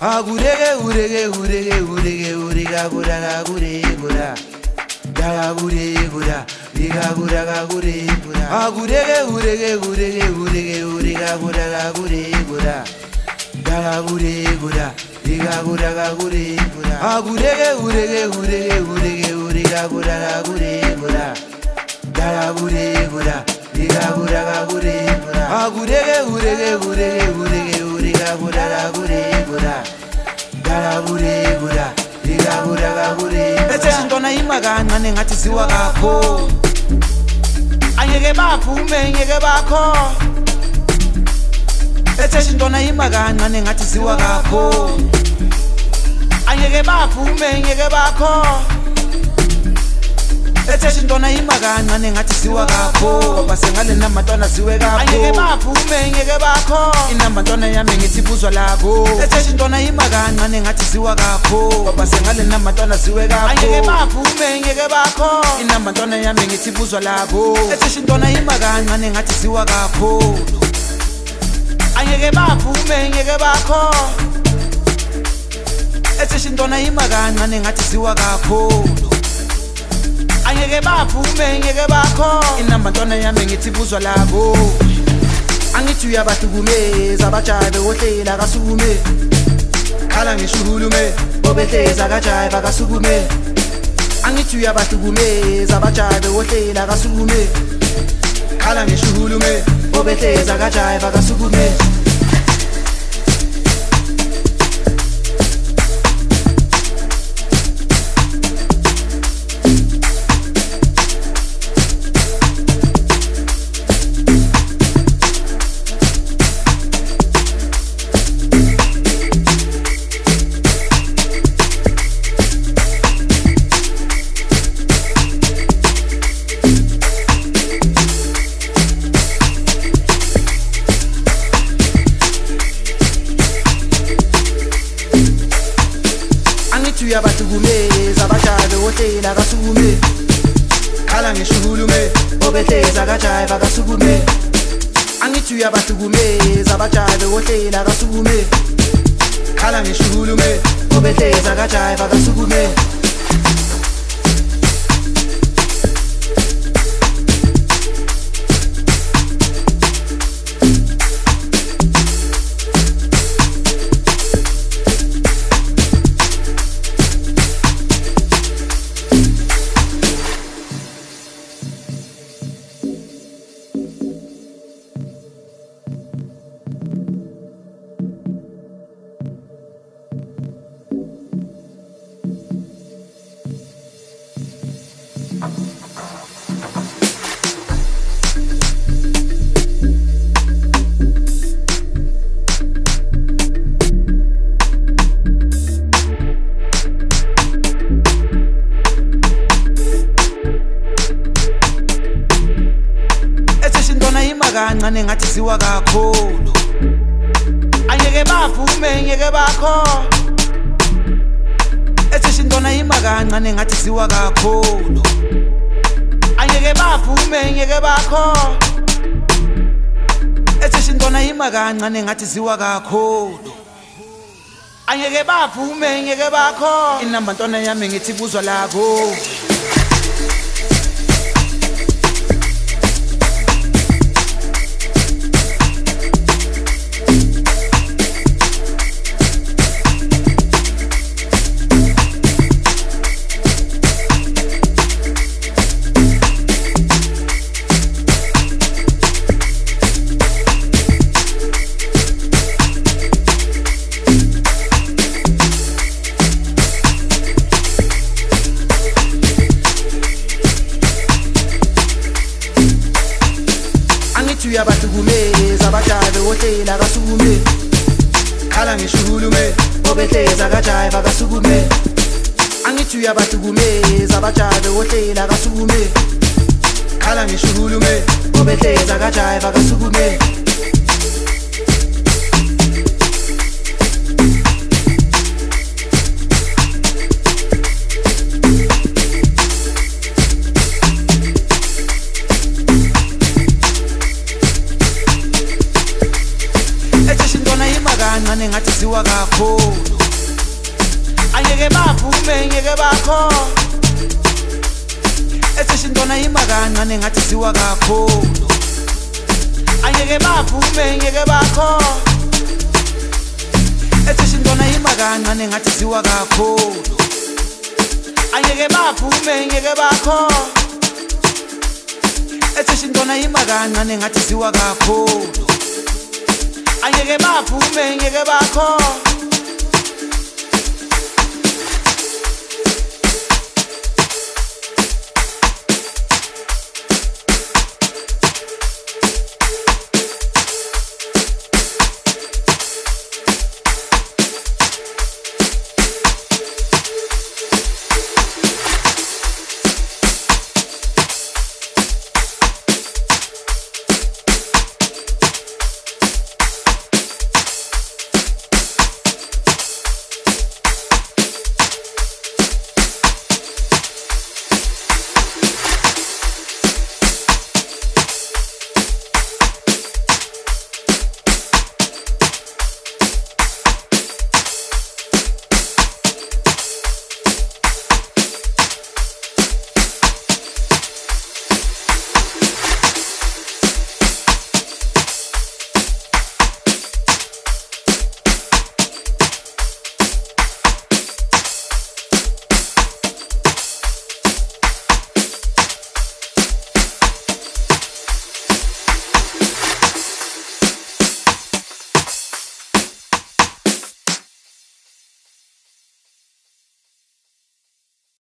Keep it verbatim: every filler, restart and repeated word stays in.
Agurege urege urege urege urega gura ga gure gura ga gure gura liga gura ga gure gura agurege urege urege urege urega gura ga gure gura ga gure gura liga gura ga gure gura agurege urege urege urege urega gura ga gure gura ga gure gura liga gura ga gure gura agurege urege urege urege urega gura ga gure gura Gagure gura, liga gura gagure. Ese shintona imagana nengathi siwa kakho. Anyeke baphume ngeke bakho. Ese shintona imagana nengathi siwa kakho. Anyeke baphume ngeke bakho. Ese shintona imagana nengathi siwa kakho. Basengale namantwana siwe kakho. Anyeke baphume ngeke bakho. Inambantwana yami ngithi buzwa lakho. Ese shintona imagana nengathi siwa kakho. Basengale namantwana siwe kakho. Anyeke baphume ngeke bakho. Inambantwana yami ngithi buzwa lakho. Ese shintona imagana nengathi siwa kakho. Anyeke baphume ngeke bakho. Ese shintona imagana nengathi siwa kakho. Anyeke baphume ngeke bakho inambantwana yami ngithi buzwa lakho angithi uyabahlukumeza abajabe ohlela kasukume khala ngishulume bobehleza kajabe kasukume angithi uyabahlukumeza abajabe ohlela kasukume khala ngishulume bobehleza kajabe kasukume Uyabahlukumeza abajabe ohlela kasukume khala ngishulume bobehleza kajabe kasukume angithi uyabahlukumeza abajabe ohlela kasukume khala ngishulume bobehleza kajabe kasukume kancane ngathi siwa kakhulu anyeke baphume ngeke bakho ese shintona ima kancane ngathi siwa kakhulu anyeke baphume ngeke bakho ese shintona ima kancane ngathi siwa kakhulu anyeke baphume ngeke bakho inambantwana yami ngithi buzwa lakho uyabahlukumeza abajabe ohlela kasukume khala ngishulume bobehleza kajabe kasukume angithi uyabahlukumeza abajabe ohlela kasukume khala ngishulume bobehleza kajabe kasukume kancane ngathi siwa kakhulu angeke bavume ngeke bakho ethi shintona yima kancane ngathi siwa kakhulu angeke bavume ngeke bakho ethi shintona yima kancane ngathi siwa kakhulu angeke bavume ngeke bakho ethi shintona yima kancane ngathi siwa kakhulu angeke bavume ngeke bakho